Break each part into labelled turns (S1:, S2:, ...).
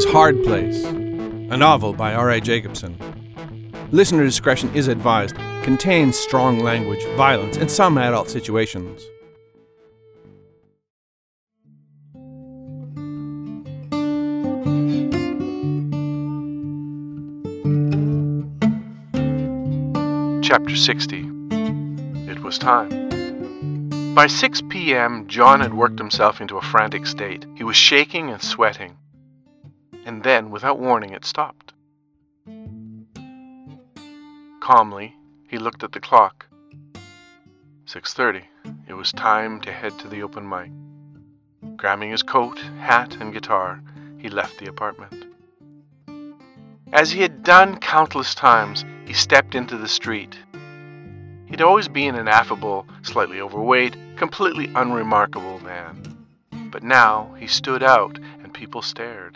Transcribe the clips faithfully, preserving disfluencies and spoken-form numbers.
S1: Hard Place, a novel by R A Jacobson. Listener discretion is advised. Contains strong language, violence, and some adult situations.
S2: Chapter sixty. It was time. By six p.m., John had worked himself into a frantic state. He was shaking and sweating. And then, without warning, it stopped. Calmly, he looked at the clock. six thirty. It was time to head to the open mic. Grabbing his coat, hat, and guitar, he left the apartment. As he had done countless times, he stepped into the street. He'd always been an affable, slightly overweight, completely unremarkable man. But now he stood out and people stared.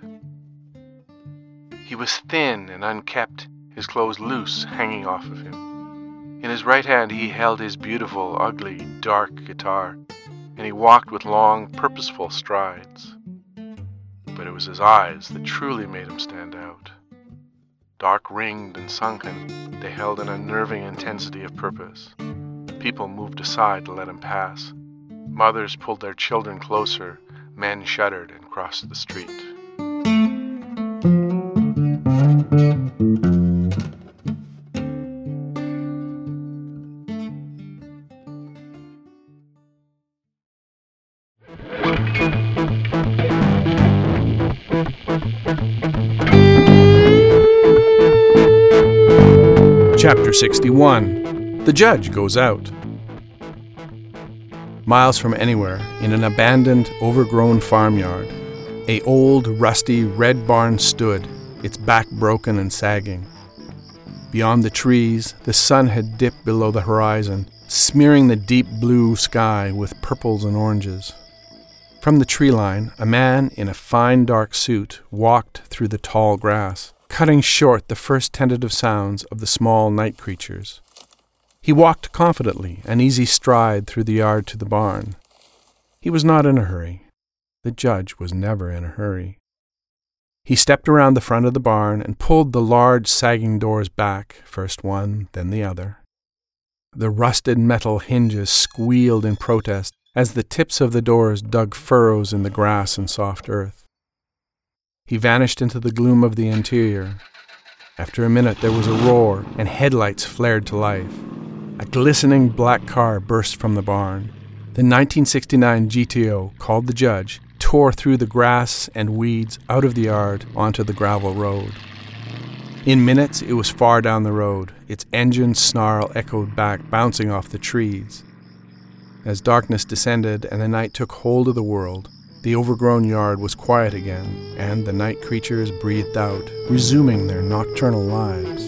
S2: He was thin and unkempt, his clothes loose, hanging off of him. In his right hand he held his beautiful, ugly, dark guitar, and he walked with long, purposeful strides. But it was his eyes that truly made him stand out. Dark ringed and sunken, they held an unnerving intensity of purpose. People moved aside to let him pass. Mothers pulled their children closer. Men shuddered and crossed the street.
S1: Chapter sixty-one. The Judge Goes Out. Miles from anywhere, in an abandoned, overgrown farmyard, a old, rusty, red barn stood, its back broken and sagging. Beyond the trees, the sun had dipped below the horizon, smearing the deep blue sky with purples and oranges. From the tree line, a man in a fine dark suit walked through the tall grass, cutting short the first tentative sounds of the small night creatures. He walked confidently, an easy stride through the yard to the barn. He was not in a hurry. The judge was never in a hurry. He stepped around the front of the barn and pulled the large sagging doors back, first one, then the other. The rusted metal hinges squealed in protest as the tips of the doors dug furrows in the grass and soft earth. He vanished into the gloom of the interior. After a minute there was a roar, and headlights flared to life. A glistening black car burst from the barn. The nineteen sixty-nine G T O, called the Judge, tore through the grass and weeds out of the yard onto the gravel road. In minutes it was far down the road, its engine snarl echoed back, bouncing off the trees. As darkness descended and the night took hold of the world, the overgrown yard was quiet again, and the night creatures breathed out, resuming their nocturnal lives.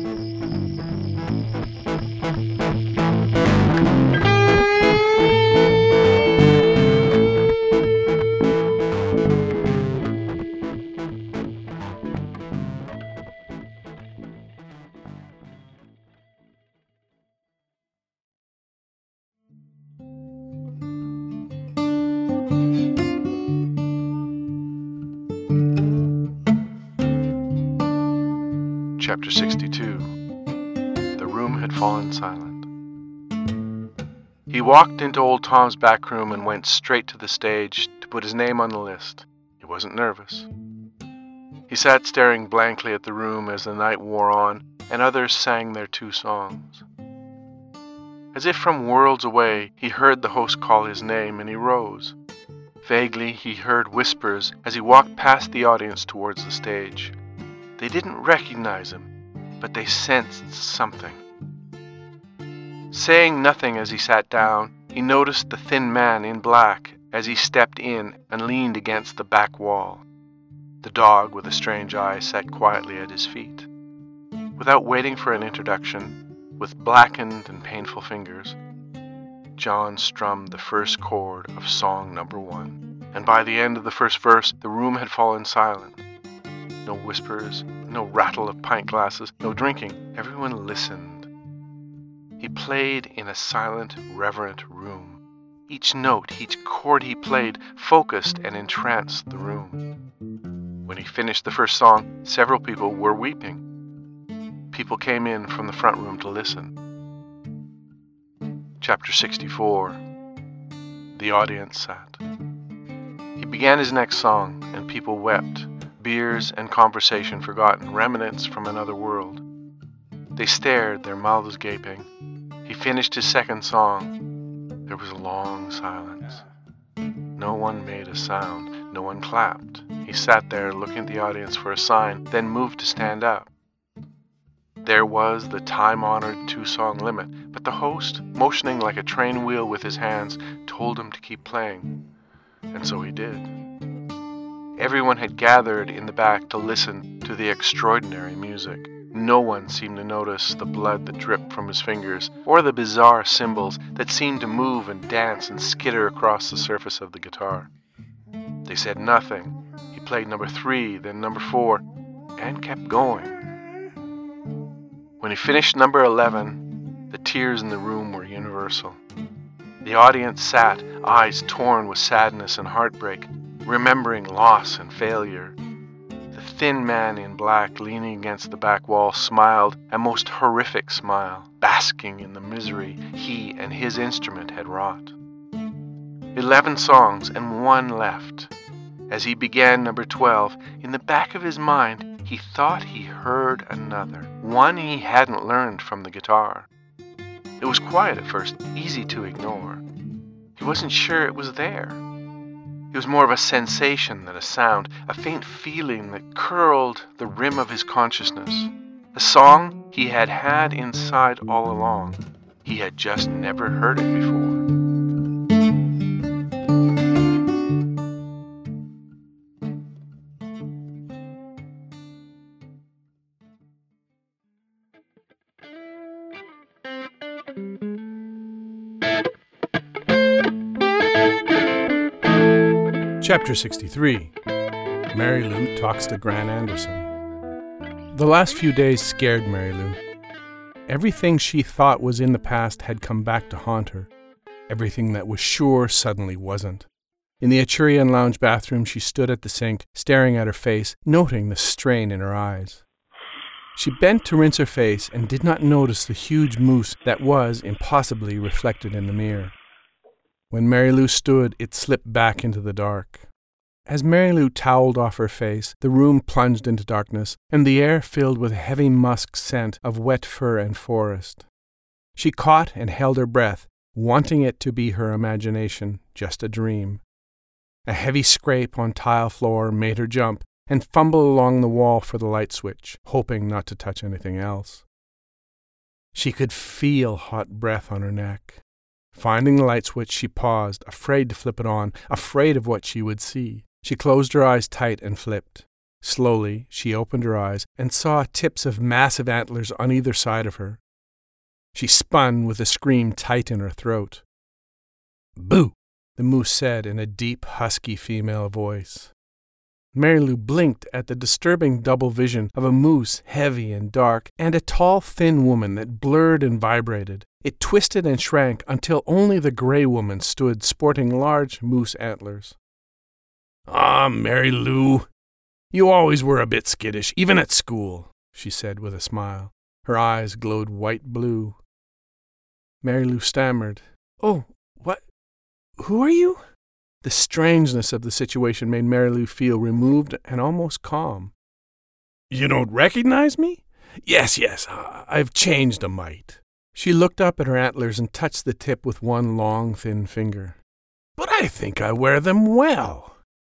S2: Chapter sixty-two. The room had fallen silent. He walked into old Tom's back room and went straight to the stage to put his name on the list. He wasn't nervous. He sat staring blankly at the room as the night wore on and others sang their two songs. As if from worlds away, he heard the host call his name and he rose. Vaguely, he heard whispers as he walked past the audience towards the stage. They didn't recognize him, but they sensed something. Saying nothing as he sat down, he noticed the thin man in black as he stepped in and leaned against the back wall. The dog with a strange eye sat quietly at his feet. Without waiting for an introduction, with blackened and painful fingers, John strummed the first chord of song number one, and by the end of the first verse, the room had fallen silent. No whispers, no rattle of pint glasses, no drinking. Everyone listened. He played in a silent, reverent room. Each note, each chord he played focused and entranced the room. When he finished the first song, several people were weeping. People came in from the front room to listen. Chapter sixty-four. The audience sat. He began his next song, and people wept, beers and conversation forgotten, remnants from another world. They stared, their mouths gaping. He finished his second song. There was a long silence. No one made a sound. No one clapped. He sat there looking at the audience for a sign, then moved to stand up. There was the time-honored two-song limit, but the host, motioning like a train wheel with his hands, told him to keep playing. And so he did. Everyone had gathered in the back to listen to the extraordinary music. No one seemed to notice the blood that dripped from his fingers, or the bizarre cymbals that seemed to move and dance and skitter across the surface of the guitar. They said nothing. He played number three, then number four, and kept going. When he finished number eleven, the tears in the room were universal. The audience sat, eyes torn with sadness and heartbreak, remembering loss and failure. The thin man in black, leaning against the back wall, smiled a most horrific smile, basking in the misery he and his instrument had wrought. Eleven songs and one left. As he began number twelve, in the back of his mind, he thought he heard another, one he hadn't learned from the guitar. It was quiet at first, easy to ignore. He wasn't sure it was there. It was more of a sensation than a sound, a faint feeling that curled the rim of his consciousness. A song he had had inside all along. He had just never heard it before.
S1: Chapter sixty-three. Mary Lou talks to Grant Anderson. The last few days scared Mary Lou. Everything she thought was in the past had come back to haunt her. Everything that was sure suddenly wasn't. In the Achurian lounge bathroom, she stood at the sink, staring at her face, noting the strain in her eyes. She bent to rinse her face and did not notice the huge moose that was impossibly reflected in the mirror. When Mary Lou stood, it slipped back into the dark. As Mary Lou toweled off her face, the room plunged into darkness, and the air filled with a heavy musk scent of wet fur and forest. She caught and held her breath, wanting it to be her imagination, just a dream. A heavy scrape on tile floor made her jump and fumble along the wall for the light switch, hoping not to touch anything else. She could feel hot breath on her neck. Finding the light switch, she paused, afraid to flip it on, afraid of what she would see. She closed her eyes tight and flipped. Slowly, she opened her eyes and saw tips of massive antlers on either side of her. She spun with a scream tight in her throat. "Boo!" the moose said in a deep, husky female voice. Mary Lou blinked at the disturbing double vision of a moose heavy and dark and a tall, thin woman that blurred and vibrated. It twisted and shrank until only the gray woman stood sporting large moose antlers. "Ah, Mary Lou, you always were a bit skittish, even at school," she said with a smile. Her eyes glowed white blue. Mary Lou stammered, "Oh, what? Who are you?" The strangeness of the situation made Mary Lou feel removed and almost calm. "You don't recognize me? Yes, yes, I've changed a mite." She looked up at her antlers and touched the tip with one long, thin finger. "But I think I wear them well."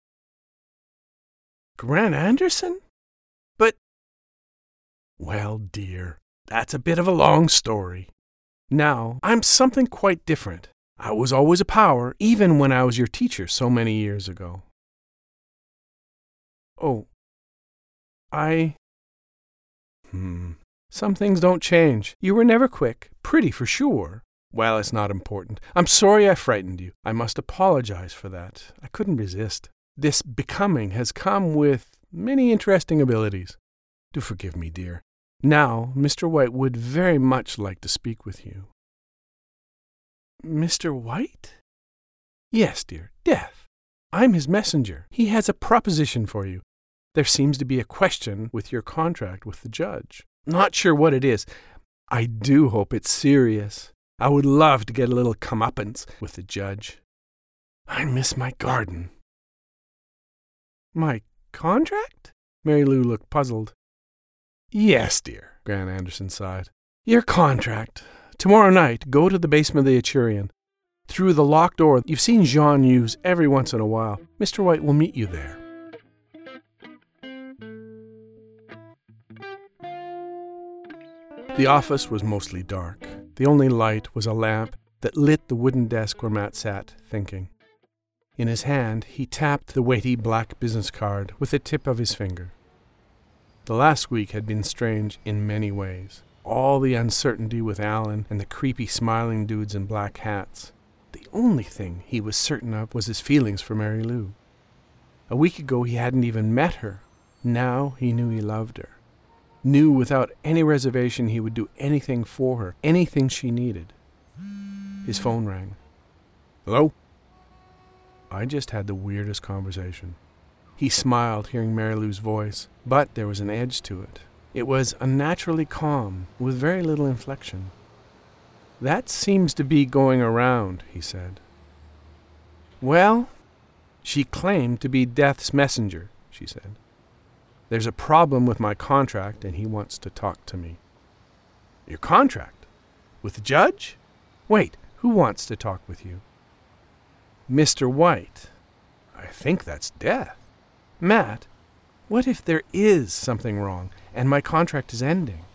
S1: "Grant Anderson? But—" "Well, dear, that's a bit of a long story. Now, I'm something quite different. I was always a power, even when I was your teacher so many years ago." "Oh, I... Hmm... Some things don't change. You were never quick. Pretty for sure. Well, it's not important. I'm sorry I frightened you. I must apologize for that. I couldn't resist. This becoming has come with many interesting abilities. Do forgive me, dear. Now, Mister White would very much like to speak with you." "Mister White?" "Yes, dear, Death. I'm his messenger. He has a proposition for you. There seems to be a question with your contract with the judge. Not sure what it is. I do hope it's serious. I would love to get a little comeuppance with the judge. I miss my garden." "My contract?" Mary Lou looked puzzled. "Yes, dear," Grant Anderson sighed. "Your contract. Tomorrow night, go to the basement of the Achurian. Through the locked door you've seen Jean use every once in a while. Mister White will meet you there." The office was mostly dark. The only light was a lamp that lit the wooden desk where Matt sat, thinking. In his hand, he tapped the weighty black business card with the tip of his finger. The last week had been strange in many ways. All the uncertainty with Alan and the creepy smiling dudes in black hats. The only thing he was certain of was his feelings for Mary Lou. A week ago he hadn't even met her. Now he knew he loved her. Knew without any reservation he would do anything for her, anything she needed. His phone rang. "Hello?" I just had the weirdest conversation. He smiled, hearing Mary Lou's voice, but there was an edge to it. It was unnaturally calm, with very little inflection. "That seems to be going around," he said. "Well, she claimed to be Death's messenger," she said. "There's a problem with my contract, and he wants to talk to me." "Your contract? With the judge? Wait, who wants to talk with you?" "Mister White. I think that's Death. Matt, what if there is something wrong, and my contract is ending?"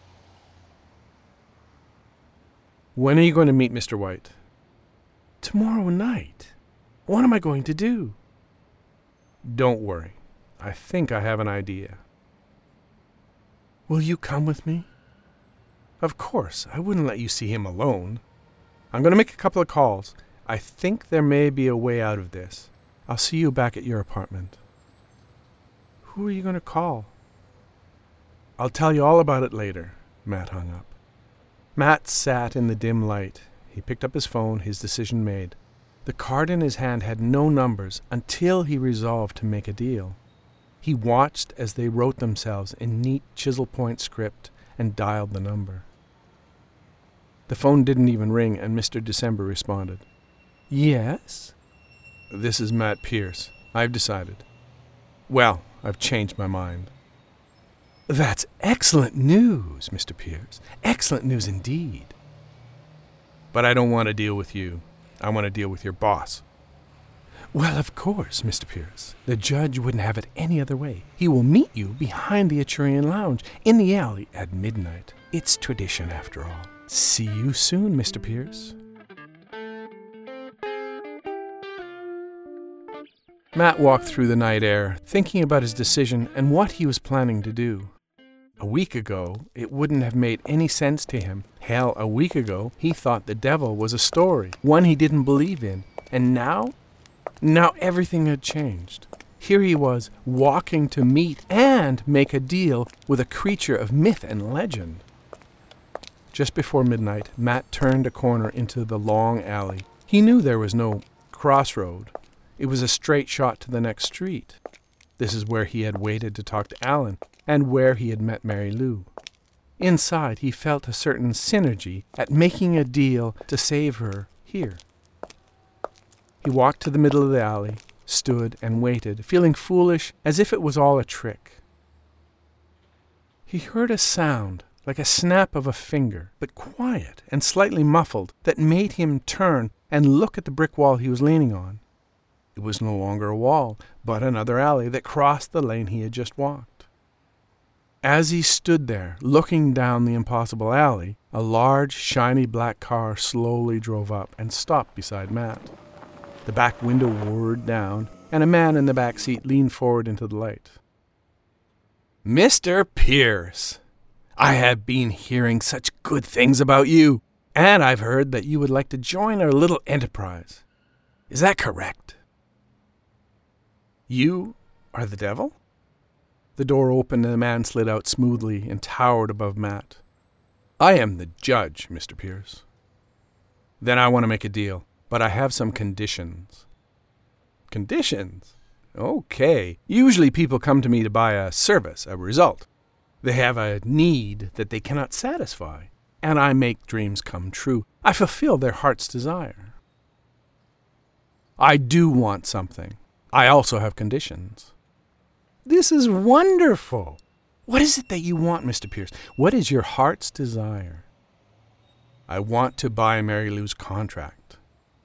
S1: "When are you going to meet Mister White?" "Tomorrow night. What am I going to do?" "Don't worry. I think I have an idea." "Will you come with me?" "Of course. I wouldn't let you see him alone. I'm going to make a couple of calls. I think there may be a way out of this. I'll see you back at your apartment." "Who are you going to call?" "I'll tell you all about it later." Matt hung up. Matt sat in the dim light. He picked up his phone, his decision made. The card in his hand had no numbers until he resolved to make a deal. He watched as they wrote themselves in neat chisel point script and dialed the number. The phone didn't even ring, and Mister December responded. "Yes?" "This is Matt Pierce. I've decided. Well, I've changed my mind." "That's excellent news, Mister Pierce. Excellent news indeed." "But I don't want to deal with you. I want to deal with your boss." "Well, of course, Mister Pierce. The judge wouldn't have it any other way. He will meet you behind the Achurian Lounge, in the alley, at midnight. It's tradition, after all. See you soon, Mister Pierce." Matt walked through the night air, thinking about his decision and what he was planning to do. A week ago, it wouldn't have made any sense to him. Hell, a week ago, he thought the devil was a story, one he didn't believe in. And now? Now everything had changed. Here he was, walking to meet and make a deal with a creature of myth and legend. Just before midnight, Matt turned a corner into the long alley. He knew there was no crossroad. It was a straight shot to the next street. This is where he had waited to talk to Alan, and where he had met Mary Lou. Inside, he felt a certain synergy at making a deal to save her here. He walked to the middle of the alley, stood and waited, feeling foolish, as if it was all a trick. He heard a sound, like a snap of a finger, but quiet and slightly muffled, that made him turn and look at the brick wall he was leaning on. It was no longer a wall, but another alley that crossed the lane he had just walked. As he stood there, looking down the impossible alley, a large, shiny black car slowly drove up and stopped beside Matt. The back window whirred down, and a man in the back seat leaned forward into the light. "Mister Pierce, I have been hearing such good things about you, and I've heard that you would like to join our little enterprise. Is that correct?" "You are the devil?" The door opened and the man slid out smoothly and towered above Matt. "I am the judge, Mister Pierce." "Then I want to make a deal, but I have some conditions." "Conditions? Okay. Usually people come to me to buy a service, a result. They have a need that they cannot satisfy, and I make dreams come true. I fulfill their heart's desire. I do want something. I also have conditions. This is wonderful. What is it that you want, Mister Pierce? What is your heart's desire? I want to buy Mary Lou's contract.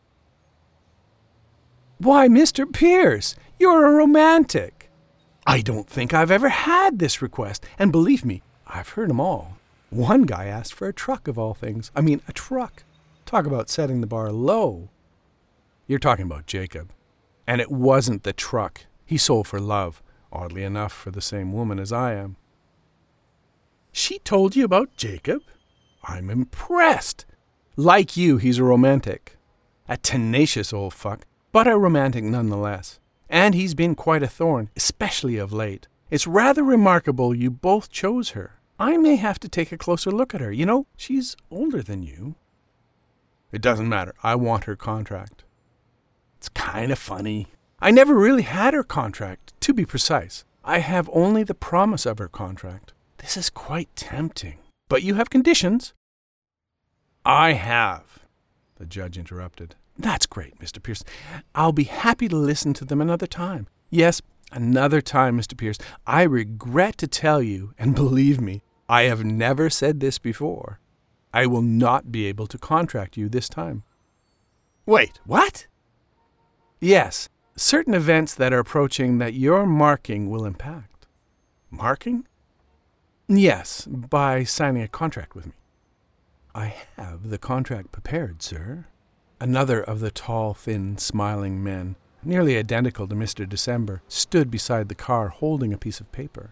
S1: Why, Mister Pierce, you're a romantic. I don't think I've ever had this request, and believe me, I've heard 'em all. One guy asked for a truck of all things. I mean, a truck. Talk about setting the bar low. You're talking about Jacob. And it wasn't the truck. He sold for love, oddly enough for the same woman as I am. She told you about Jacob? I'm impressed. Like you, he's a romantic. A tenacious old fuck, but a romantic nonetheless. And he's been quite a thorn, especially of late. It's rather remarkable you both chose her. I may have to take a closer look at her. You know, she's older than you. It doesn't matter. I want her contract. It's kind of funny. I never really had her contract, to be precise. I have only the promise of her contract. This is quite tempting. But you have conditions. I have, the judge interrupted. That's great, Mister Pierce. I'll be happy to listen to them another time. Yes, another time, Mister Pierce. I regret to tell you, and believe me, I have never said this before. I will not be able to contract you this time. Wait, what? Yes, certain events that are approaching that your marking will impact. Marking? Yes, by signing a contract with me. I have the contract prepared, sir. Another of the tall, thin, smiling men, nearly identical to Mister December, stood beside the car holding a piece of paper.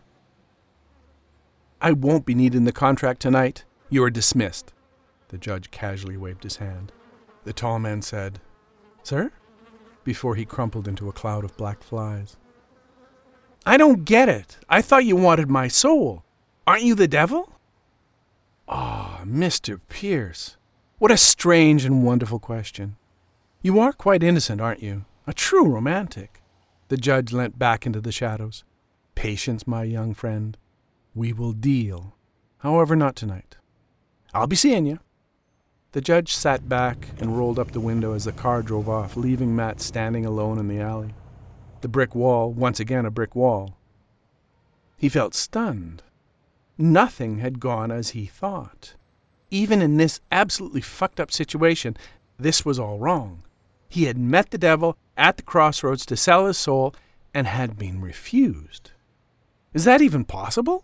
S1: I won't be needing the contract tonight. You are dismissed. The judge casually waved his hand. The tall man said, Sir? Before he crumpled into a cloud of black flies. I don't get it. I thought you wanted my soul. Aren't you the devil? Ah, Mister Pierce. What a strange and wonderful question. You are quite innocent, aren't you? A true romantic. The judge leant back into the shadows. Patience, my young friend. We will deal. However, not tonight. I'll be seeing you. The judge sat back and rolled up the window as the car drove off, leaving Matt standing alone in the alley. The brick wall, once again a brick wall. He felt stunned. Nothing had gone as he thought. Even in this absolutely fucked up situation, this was all wrong. He had met the devil at the crossroads to sell his soul and had been refused. Is that even possible?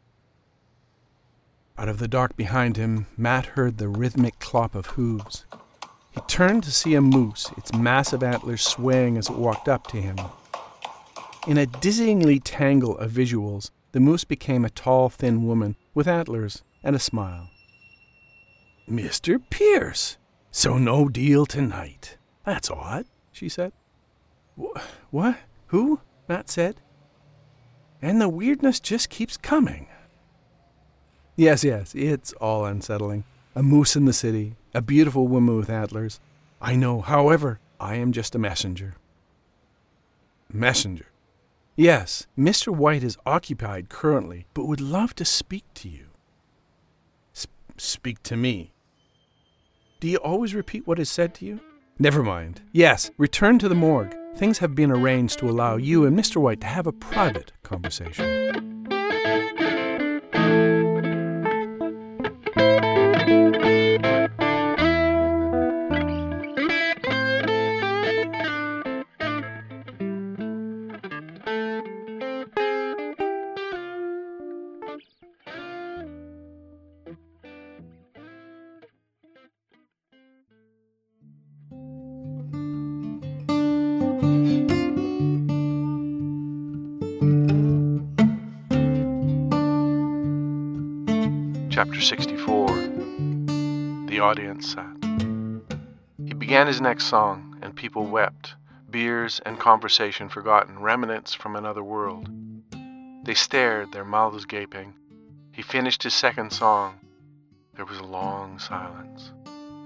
S1: Out of the dark behind him, Matt heard the rhythmic clop of hooves. He turned to see a moose, its massive antlers swaying as it walked up to him. In a dizzyingly tangle of visuals, the moose became a tall, thin woman with antlers and a smile. Mister Pierce, so no deal tonight. That's odd, she said. Wh- what? Who? Matt said. And the weirdness just keeps coming. Yes, yes, it's all unsettling. A moose in the city, a beautiful woman with antlers. I know, however, I am just a messenger. Messenger? Yes, Mister White is occupied currently, but would love to speak to you. S- speak to me? Do you always repeat what is said to you? Never mind. Yes, return to the morgue. Things have been arranged to allow you and Mister White to have a private conversation.
S2: Chapter sixty-four. The audience sat. He began his next song, and people wept, beers and conversation forgotten, remnants from another world. They stared, their mouths gaping. He finished his second song. There was a long silence.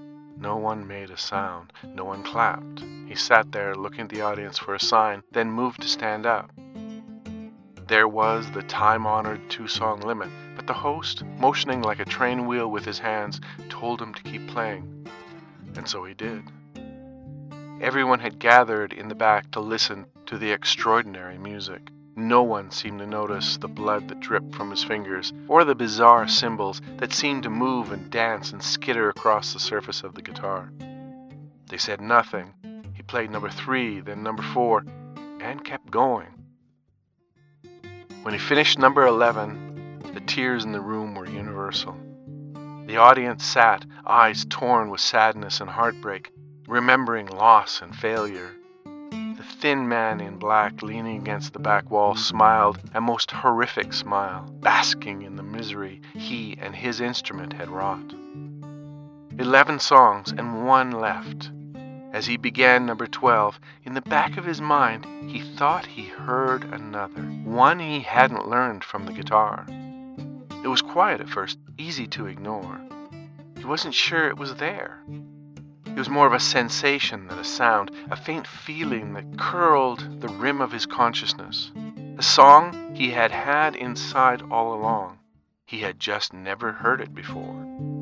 S2: No one made a sound. No one clapped. He sat there looking at the audience for a sign, then moved to stand up. There was the time-honored two-song limit, but the host, motioning like a train wheel with his hands, told him to keep playing. And so he did. Everyone had gathered in the back to listen to the extraordinary music. No one seemed to notice the blood that dripped from his fingers, or the bizarre cymbals that seemed to move and dance and skitter across the surface of the guitar. They said nothing. He played number three, then number four, and kept going. When he finished number eleven, the tears in the room were universal. The audience sat, eyes torn with sadness and heartbreak, remembering loss and failure. The thin man in black, leaning against the back wall, smiled a most horrific smile, basking in the misery he and his instrument had wrought. Eleven songs and one left. As he began number twelve, in the back of his mind, he thought he heard another, one he hadn't learned from the guitar. It was quiet at first, easy to ignore. He wasn't sure it was there. It was more of a sensation than a sound, a faint feeling that curled the rim of his consciousness. A song he had had inside all along. He had just never heard it before.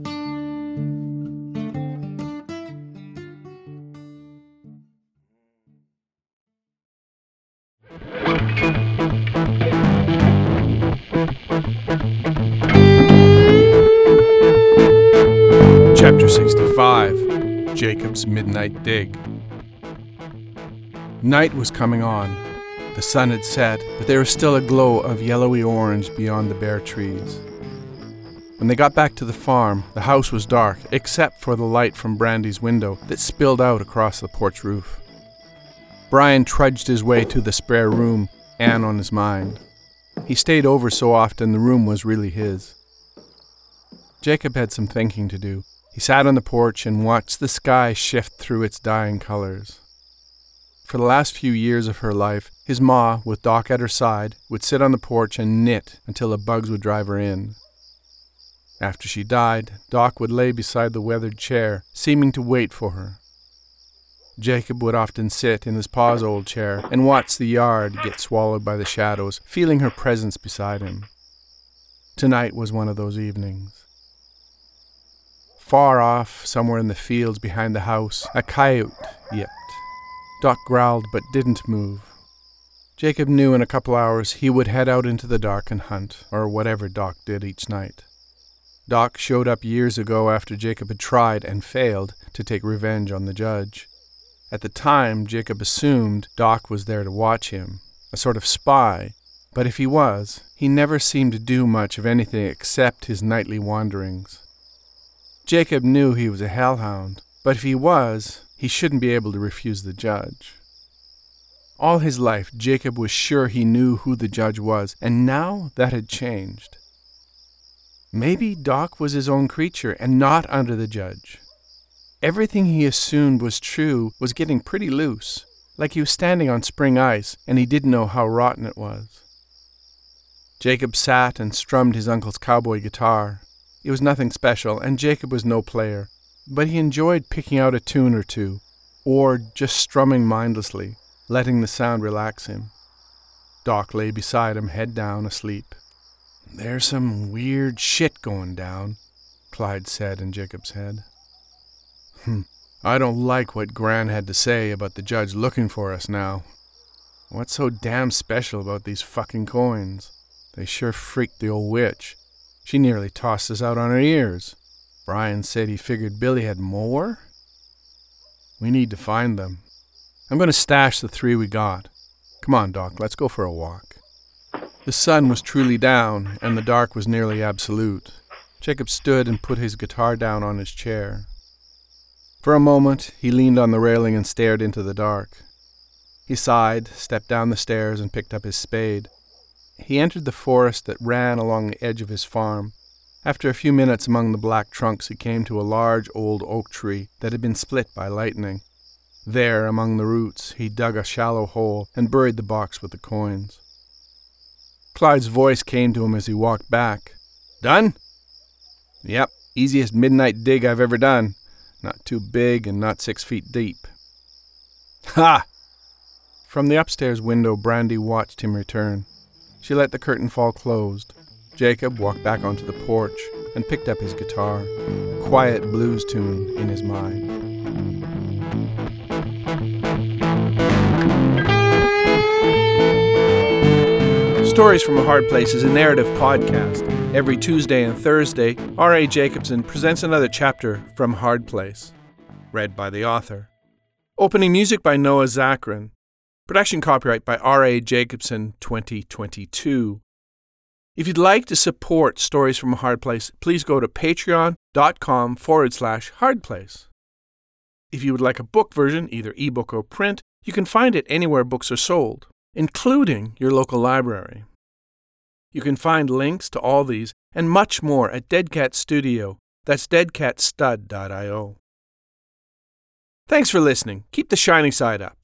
S1: Chapter sixty-five. Jacob's Midnight Dig. Night was coming on. The sun had set, but there was still a glow of yellowy orange beyond the bare trees. When they got back to the farm, the house was dark, except for the light from Brandy's window that spilled out across the porch roof. Brian trudged his way to the spare room, Anne on his mind. He stayed over so often the room was really his. Jacob had some thinking to do. He sat on the porch and watched the sky shift through its dying colors. For the last few years of her life, his ma, with Doc at her side, would sit on the porch and knit until the bugs would drive her in. After she died, Doc would lay beside the weathered chair, seeming to wait for her. Jacob would often sit in his pa's old chair and watch the yard get swallowed by the shadows, feeling her presence beside him. Tonight was one of those evenings. Far off, somewhere in the fields behind the house, a coyote yipped. Doc growled but didn't move. Jacob knew in a couple hours he would head out into the dark and hunt, or whatever Doc did each night. Doc showed up years ago after Jacob had tried and failed to take revenge on the judge. At the time, Jacob assumed Doc was there to watch him, a sort of spy, but if he was, he never seemed to do much of anything except his nightly wanderings. Jacob knew he was a hellhound, but if he was, he shouldn't be able to refuse the judge. All his life, Jacob was sure he knew who the judge was, and now that had changed. Maybe Doc was his own creature and not under the judge. Everything he assumed was true was getting pretty loose, like he was standing on spring ice and he didn't know how rotten it was. Jacob sat and strummed his uncle's cowboy guitar. It was nothing special, and Jacob was no player, but he enjoyed picking out a tune or two, or just strumming mindlessly, letting the sound relax him. Doc lay beside him, head down, asleep. "There's some weird shit going down," Clyde said in Jacob's head. Hmm, I don't like what Gran had to say about the judge looking for us now. What's so damn special about these fucking coins? They sure freaked the old witch. She nearly tossed us out on her ears. Brian said he figured Billy had more? We need to find them. I'm going to stash the three we got. Come on, Doc, let's go for a walk. The sun was truly down, and the dark was nearly absolute. Jacob stood and put his guitar down on his chair. For a moment, he leaned on the railing and stared into the dark. He sighed, stepped down the stairs, and picked up his spade. He entered the forest that ran along the edge of his farm. After a few minutes among the black trunks, he came to a large old oak tree that had been split by lightning. There, among the roots, he dug a shallow hole and buried the box with the coins. Clyde's voice came to him as he walked back. "Done?" "Yep, easiest midnight dig I've ever done. Not too big and not six feet deep. Ha! From the upstairs window, Brandy watched him return. She let the curtain fall closed. Jacob walked back onto the porch and picked up his guitar, a quiet blues tune in his mind. Stories from a Hard Place is a narrative podcast. Every Tuesday and Thursday, R A. Jacobson presents another chapter from Hard Place, read by the author. Opening music by Noah Zachrin. Production copyright by R A. Jacobson twenty twenty-two. If you'd like to support Stories from a Hard Place, please go to patreon.com forward slash hardplace. If you would like a book version, either ebook or print, you can find it anywhere books are sold, including your local library. You can find links to all these and much more at Dead Cat Studio. That's dead cat stud dot io. Thanks for listening. Keep the shining side up.